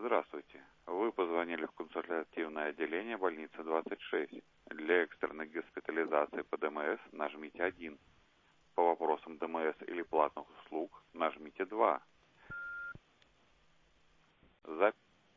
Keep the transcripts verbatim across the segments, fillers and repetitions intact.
Здравствуйте. Вы позвонили в консультативное отделение больницы двадцать шесть. Для экстренной госпитализации по ДМС нажмите один. По вопросам ДМС или платных услуг нажмите два. За...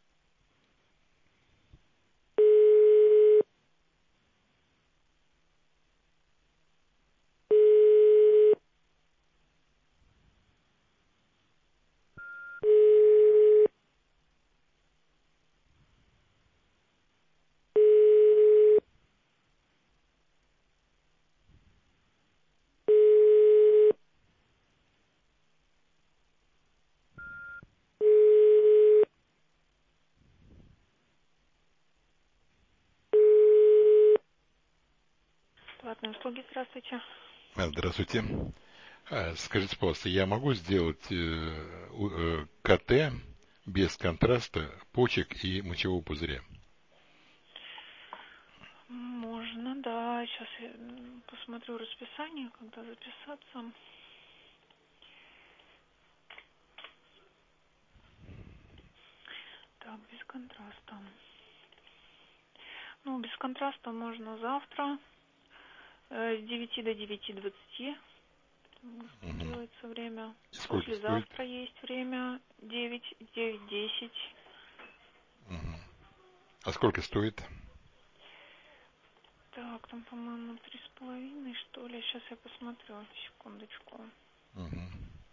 Платные услуги, здравствуйте. А, Здравствуйте. А, Скажите, пожалуйста, я могу сделать э, у- э, КТ без контраста почек и мочевого пузыря? Можно, да. Сейчас я м, посмотрю расписание, когда записаться. Так, без контраста. Ну, без контраста можно завтра э, с девяти до девяти двадцати. Мгм. Делается время. И сколько стоит? Послезавтра есть время девять, девять десять. Мгм. А сколько стоит? Так, там, по-моему, три с половиной, что ли. Сейчас я посмотрю. Секундочку. Мгм.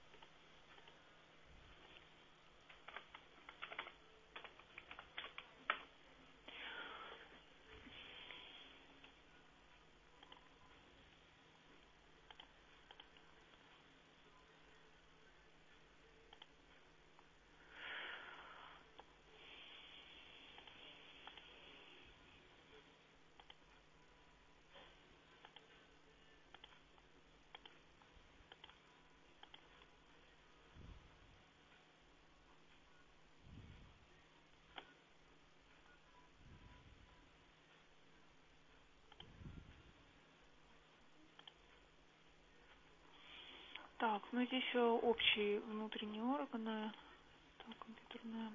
Так, ну здесь э, общие внутренние органы. Так, компьютерная.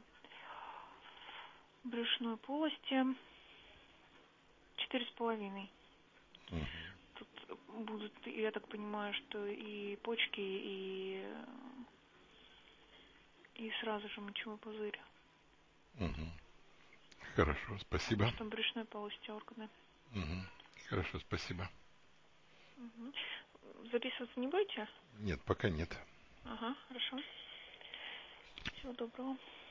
Брюшной полости. Четыре с половиной. Мгм. Тут будут, я так понимаю, что и почки, и, и сразу же мочевой пузырь. Мгм. Хорошо, Так спасибо. что брюшной полости органы. Мгм. Хорошо, спасибо. Угу. Записываться не будете? Нет, пока нет. Ага, хорошо. Всего доброго.